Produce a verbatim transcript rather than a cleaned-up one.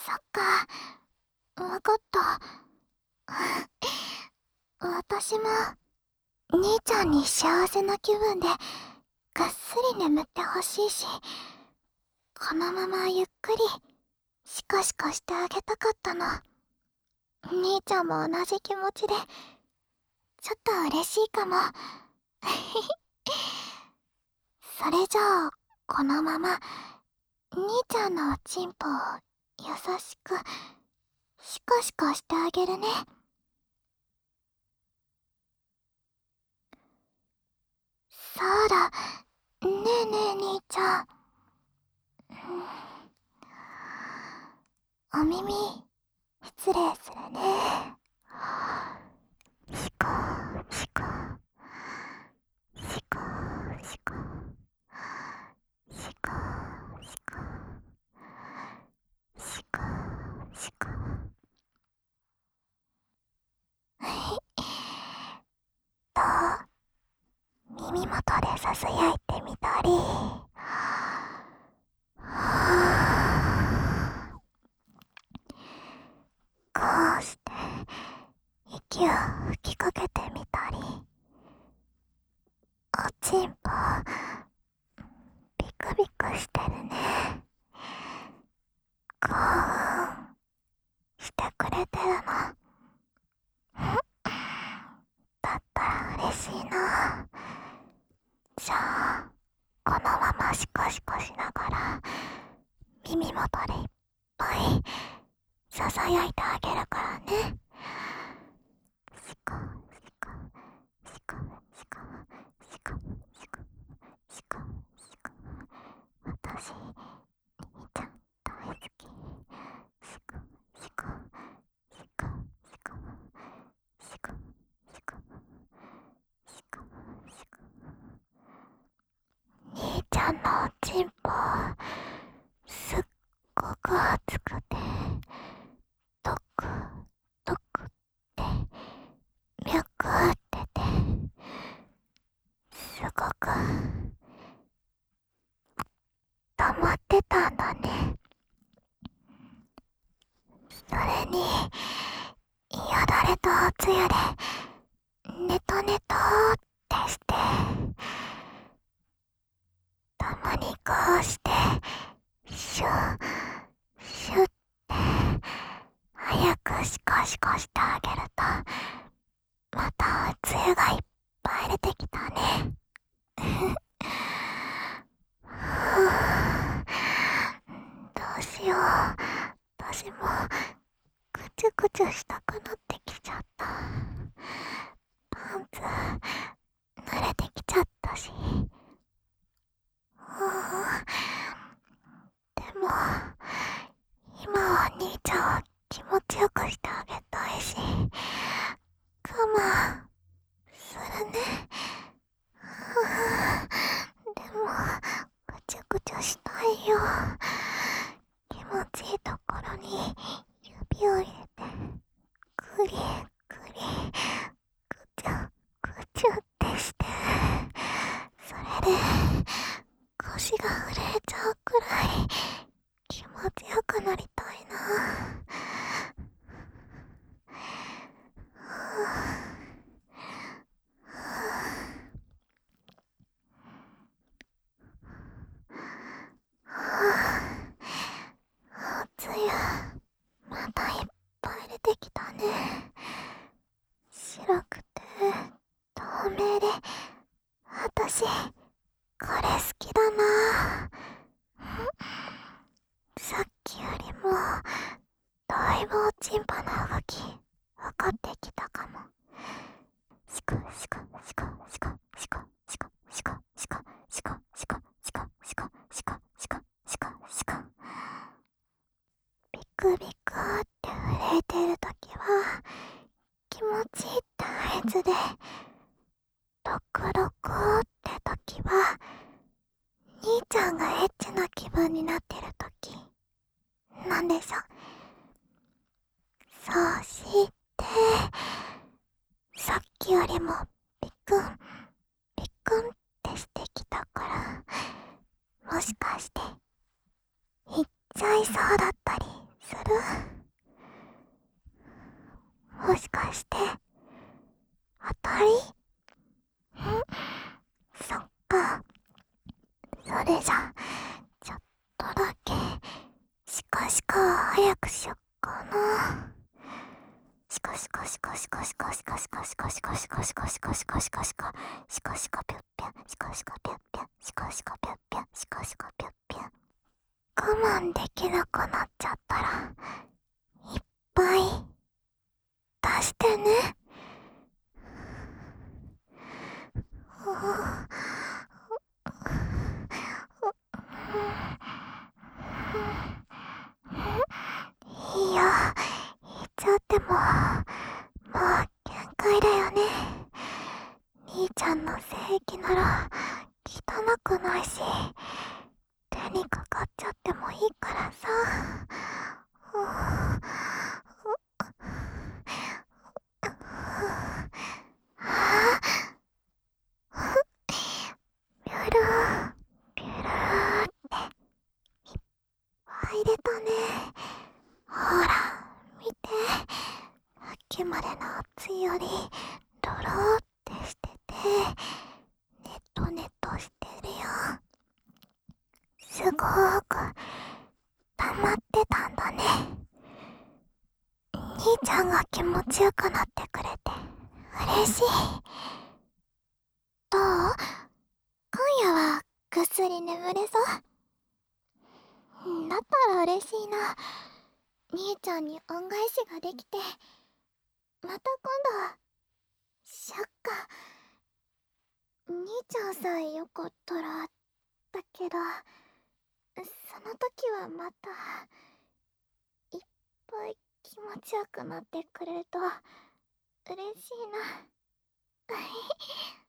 そっか、わかった。私も兄ちゃんに幸せな気分でぐっすり眠ってほしいし、このままゆっくりシコシコしてあげたかったの。兄ちゃんも同じ気持ちでちょっと嬉しいかも。それじゃあこのまま兄ちゃんのおちんぽを優しくシコシコしてあげるね。そうだ、ねえねえ兄ちゃん、お耳失礼するね。シコシコシコシコシコシコシコシコ。どう？耳元でささやいてみたり、こうして息を吹きかけてみたり、おちんぽビクビクしてるね。興奮してくれてるの。だったら嬉しいな。じゃあこのままシコシコしながら耳元でいっぱいささやいてあげるからね。シコシコシコシコシコシコシコシコ。私兄ちゃん大好き。シコシコシコシコシコシコシコシコ。兄ちゃんのおちんぽすっごく熱くてドクドクって脈打ってて、すごく溜まってたんだね。それによだれとおつゆでネトネトってして、たまにこうしてシュッシュッって早くシコシコしてあげると、またおつゆがいっぱい出てきたね。どうしよう、私もぐちゅぐちゅしたくなってきちゃった。パンツ濡れてきちゃったし。でも今は兄ちゃんを気持ちよくしてあげたいし、我慢するね。でもぐちゅぐちゅしたいよ。気持ちいいところに指を入れてグリグリぐちゅぐちゅってして、それで腰が震えちゃうくらい気持ちよくなりたいな。おつゆまたいっぱい出てきたね。白くて透明で、私これ好きだな。さっきよりもだいぶおちんぽの動き分かってきたかも。シコシコシコシコシコシコシコシコシコシコシコシコシコシコシコシコ。ビクビクって震えてるときは気持ちいいって合図で、ドクドクってときは兄ちゃんがエッチな気分になってるときなんでしょ。そしてさっきよりもビクンビクンってしてきたから、もしかしていっちゃいそうだったりするもしかして当たり？ん？そっか。それじゃちょっとだけシカシカ早くしよっかな。シカシカシカシカシカシカシカシカシカシカシカシカシカシカシカシカシカぴょっぴゃシカシカぴょっぴゃシカシカぴょっぴゃシカシカぴょっぴゃ。我慢できなくなっちゃったらいっぱい出してね。いいよ、言っちゃってももう限界だよね。兄ちゃんの性液なら汚くないし、手にかかっちゃってもいいからさ。ビュルービュルーって入れたね。ほら見て、さっきまでの熱いよりドローってしててネトネトしてるよ。すごーく溜まってたんだね。兄ちゃんが気持ちよくなってくれて嬉しい。どう？今夜はぐっすり眠れそう？だったら嬉しいな。兄ちゃんに恩返しができて、また今度しよっか。兄ちゃんさえよかったらだけど、その時はまたいっぱい気持ちよくなってくれると嬉しいな。